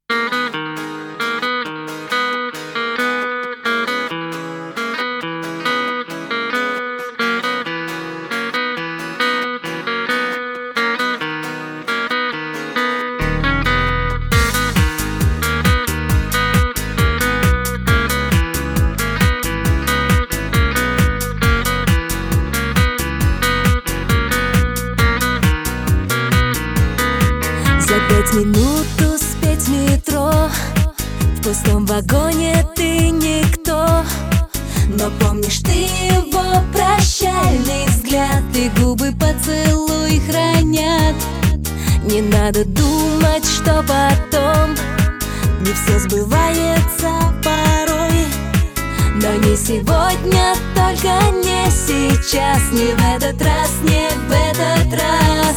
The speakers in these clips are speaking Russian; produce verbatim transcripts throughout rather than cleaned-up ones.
За пять минут успеть в метро, в пустом вагоне ты никто. Но помнишь ты его прощальный взгляд, и губы поцелуй хранят. Не надо думать, что потом не все сбывается порой. Но не сегодня, только не сейчас, не в этот раз, не в этот раз.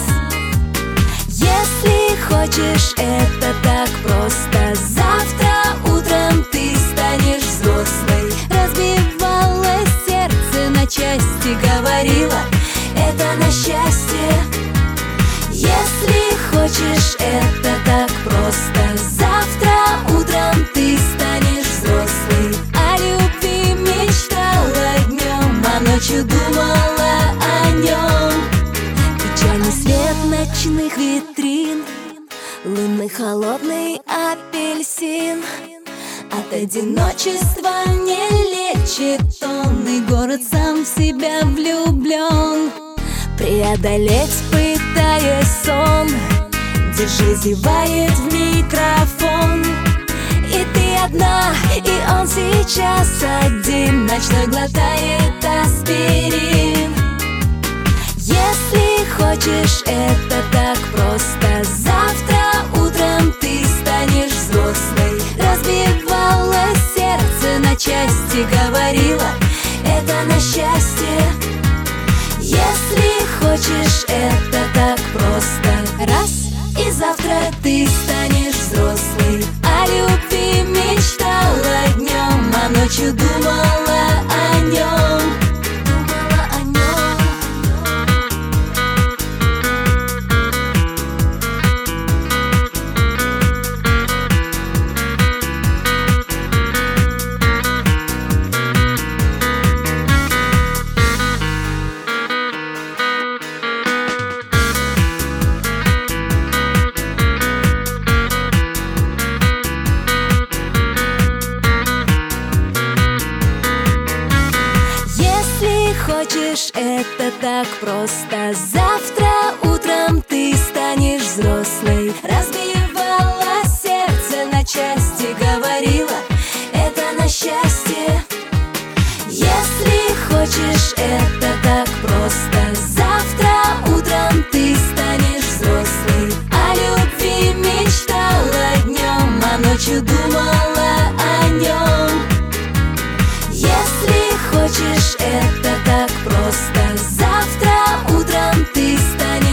Если хочешь, это так просто. Завтра утром ты станешь взрослой. Разбивалось сердце на части, говорила, это на счастье. Если хочешь, это так просто. Завтра утром ты станешь взрослой. О любви мечтала днем, а ночью думала о нем. Печальный свет ночных витрин, лунный холодный апельсин. От одиночества не лечит он, и город сам в себя влюблен. Преодолеть, пытаясь сон, держи, зевает в микрофон. И ты одна, и он сейчас один, ночной глотает аспирин. Если хочешь, это так просто. Завтра утром ты станешь взрослой. Разбивалось сердце на части, говорила, это на счастье. Если хочешь, это так просто. Раз, и завтра ты станешь взрослой. О любви мечтала днем, а ночью думала о нем. Хочешь, это так просто. Завтра утром ты станешь взрослой. Разбивалось сердце на части, говорила, это на счастье. Если хочешь, это так просто. Завтра утром ты станешь взрослой. О любви мечтала днем, а ночью думала о нем. Если хочешь, это так просто. Завтра утром ты станешь